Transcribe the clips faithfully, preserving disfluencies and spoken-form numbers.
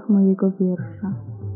słowach mojego wiersza.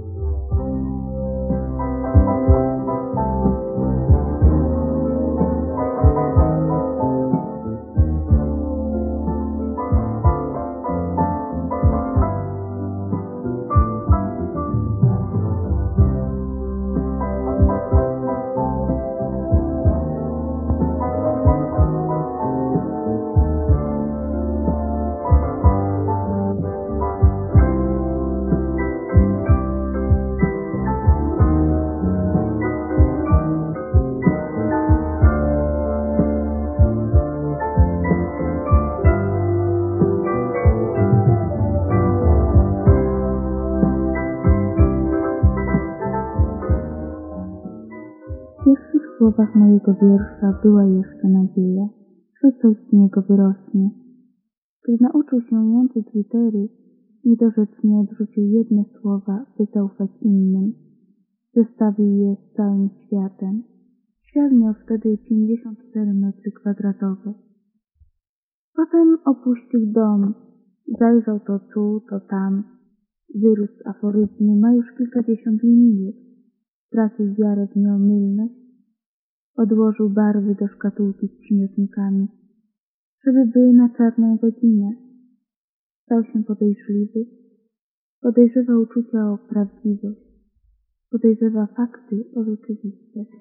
W pierwszych słowach mojego wiersza była jeszcze nadzieja, że coś z niego wyrośnie. Gdy nauczył się łączyć litery, niedorzecznie odrzucił jedne słowa, by zaufać innym. Zestawił je z całym światem. Świat miał wtedy pięćdziesiąt cztery metry kwadratowe. Potem opuścił dom, zajrzał to tu, to tam. Wyrósł z aforyzmu, ma już kilkadziesiąt linijek. Stracił wiarę w nieomylność. Odłożył barwy do szkatułki z przymiotnikami, żeby były na czarną godzinę. Stał się podejrzliwy. Podejrzewa uczucia o prawdziwość. Podejrzewa fakty o rzeczywistość.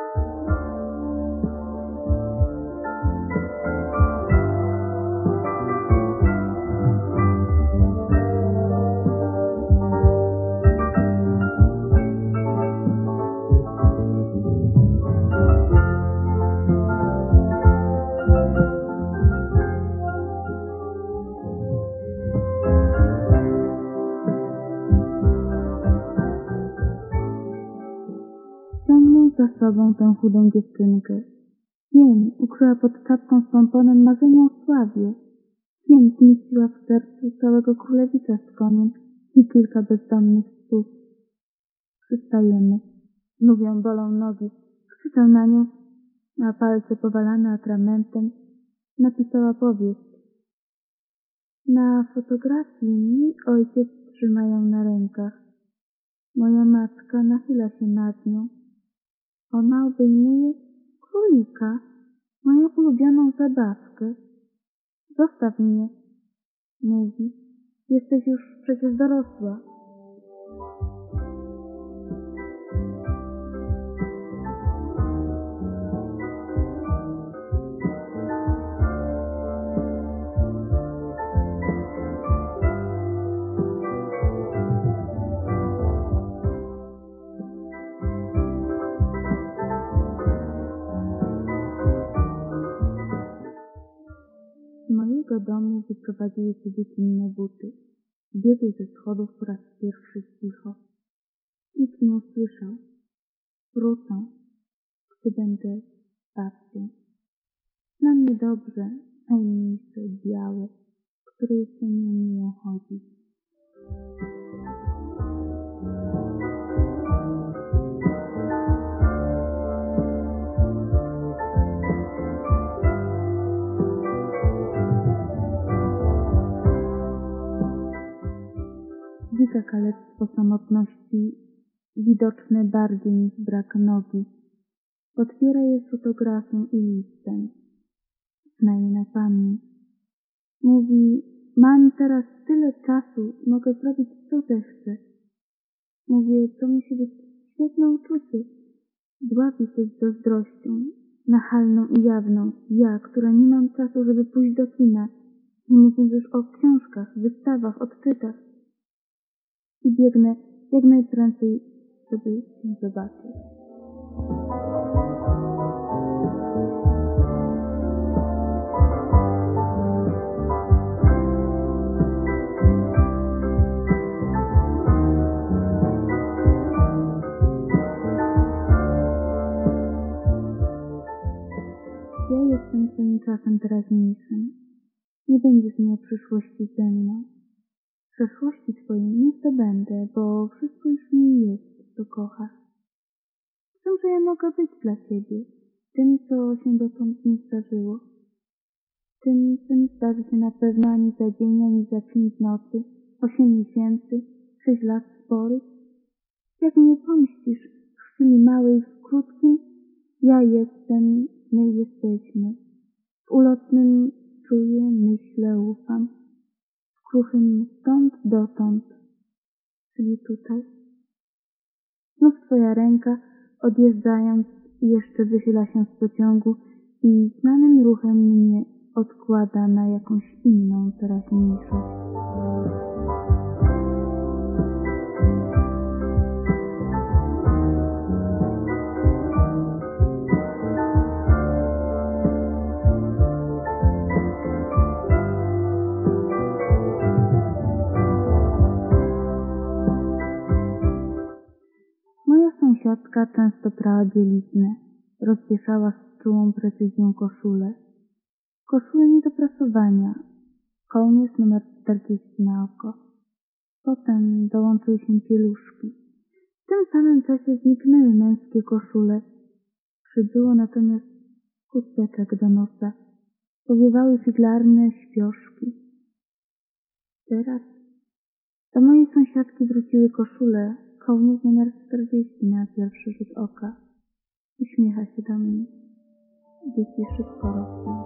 Ciągnął za sobą tę chudą dziewczynkę. Wiem, ukryła pod czapką z pomponem marzenia o sławie. Wiem, zmieściła w sercu całego królewicza z koniem i kilka bezdomnych psów. Przystajemy. Mówią, bolą nogi. Krzyczał na nią, a palce powalane atramentem. Napisała powieść. Na fotografii mój ojciec trzyma ją na rękach. Moja matka nachyla się nad nią. Ona obejmuje królika, moją ulubioną zabawkę. Zostaw mnie, mówi. Jesteś już przecież dorosła. Z mojego domu wyprowadziły się dziecinne buty. Biegły ze schodów po raz pierwszy cicho. Nikt nie usłyszał. Wrócą, gdy będę babcią. Na mnie dobrze, najmniejsze, białe, które jeszcze nie umieją chodzić. Dźwiga kalectwo samotności, widoczne bardziej niż brak nogi. Otwiera je fotografią i listem. Zna je na pamięć. Mówi, mam teraz tyle czasu, mogę zrobić co zechcę. Mówię, to musi być świetne uczucie. Dławi się z zazdrością, nachalną i jawną. Ja, która nie mam czasu, żeby pójść do kina. Nie mówiąc już o książkach, wystawach, odczytach. I biegnę jak najprędzej, żeby się zobaczyć. Ja jestem twoim czasem teraźniejszym. Nie będziesz miał przyszłości ze mną. Przeszłości twojej nie zdobędę, bo wszystko już nie jest, co kochasz. Czymże ja mogę być dla ciebie? Tym, co się dotąd nie zdarzyło. Tym, co nie zdarzy się na pewno ani za dzień, ani za pięć nocy, osiem miesięcy, sześć lat sporych? Jak mnie pomścisz w chwili małej, w krótkim, ja jestem, my jesteśmy. W ulotnym czuję, myślę, ufam. W kruchym stąd dotąd, czyli tutaj. Znów twoja ręka, odjeżdżając, jeszcze wychyla się z pociągu i znanym ruchem mnie odkłada na jakąś inną teraźniejszość. Moja sąsiadka często prała bieliznę, rozwieszała z czułą precyzją koszulę. Koszulę nie do prasowania, kołnierz numer czterdzieści na oko. Potem dołączyły się pieluszki. W tym samym czasie zniknęły męskie koszule. Przybyło natomiast chusteczek do nosa. Powiewały figlarne śpioszki. Teraz do mojej sąsiadki wróciły koszule, kołnierz numer czterdzieści na pierwszy rzut oka. Uśmiecha się do mnie. Dzieci szybko rosną.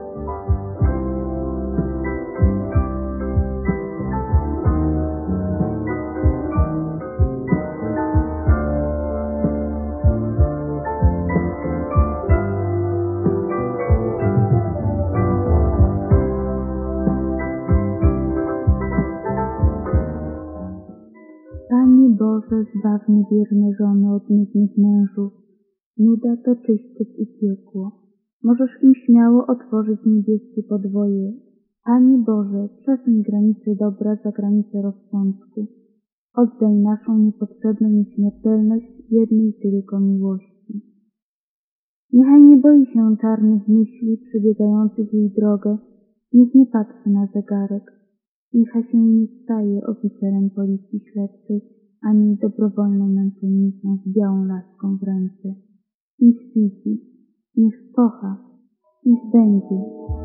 Panie Boże, zbaw mnie wierne żony od nudnych mężów. Nuda to czyściec i piekło. Możesz im śmiało otworzyć niebieskie podwoje. Panie Boże, przesuń granice dobra za granice rozsądku. Oddaj naszą niepotrzebną nieśmiertelność jednej tylko miłości. Niechaj nie boi się czarnych myśli przebiegających jej drogę. Niech nie patrzy na zegarek. Niechaj się nie staje oficerem policji śledczej, ani dobrowolną męczennicą z białą laską w ręce. Niech widzi, niech kocha, niech będzie.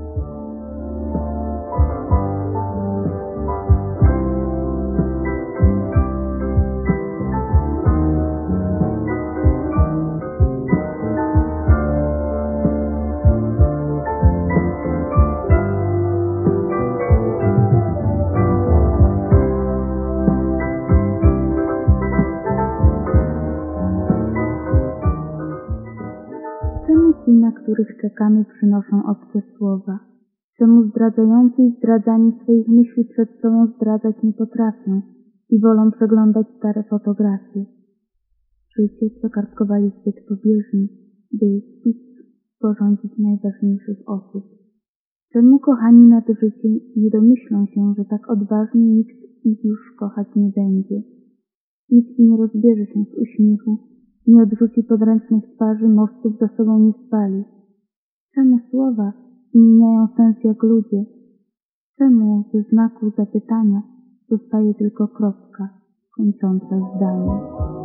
Czemu ci, na których czekamy, przynoszą obce słowa? Czemu zdradzający i zdradzani swoich myśli przed sobą zdradzać nie potrafią i wolą przeglądać stare fotografie? Życie przekartkowali zbyt pobieżni, by spić sporządzić najważniejszych osób. Czemu kochani nad życie nie domyślą się, że tak odważnie nikt ich już kochać nie będzie? Nikt nie rozbierze się z uśmiechu, nie odrzuci podręcznych twarzy, mostów za sobą nie spali. Czemu słowa zmieniają sens jak ludzie? Czemu ze znaku zapytania zostaje tylko kropka kończąca zdanie?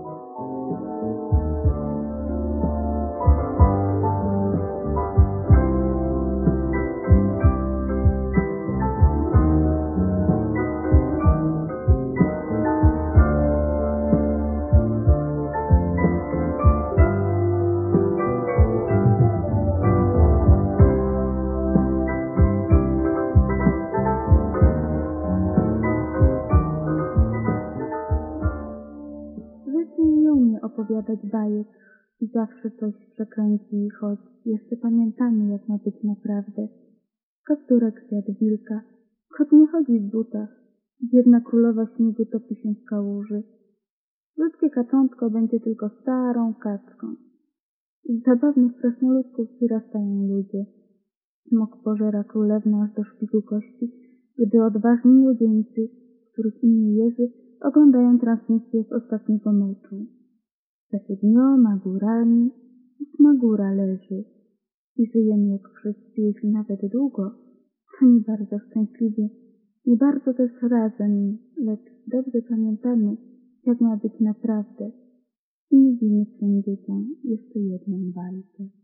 Nie umie opowiadać bajek i zawsze coś przekręci, choć jeszcze pamiętamy, jak ma być naprawdę. Kapturek zjadł wilka, kot nie chodzi w butach, biedna królowa śniegu topi się w kałuży. Ludzkie kaczątko będzie tylko starą kaczką. Z zabawnych krasnoludków wyrastają ludzie. Smok pożera królewnę aż do szpiku kości, gdy odważni młodzieńcy, których imię Jerzy, oglądają transmisję z ostatniego meczu. Za siedmioma górami ósma góra leży i żyjemy jak wszyscy, jeśli nawet długo, to nie bardzo szczęśliwie, nie bardzo też razem, lecz dobrze pamiętamy, jak ma być naprawdę i mówimy swym dzieciom jeszcze jedną bajkę.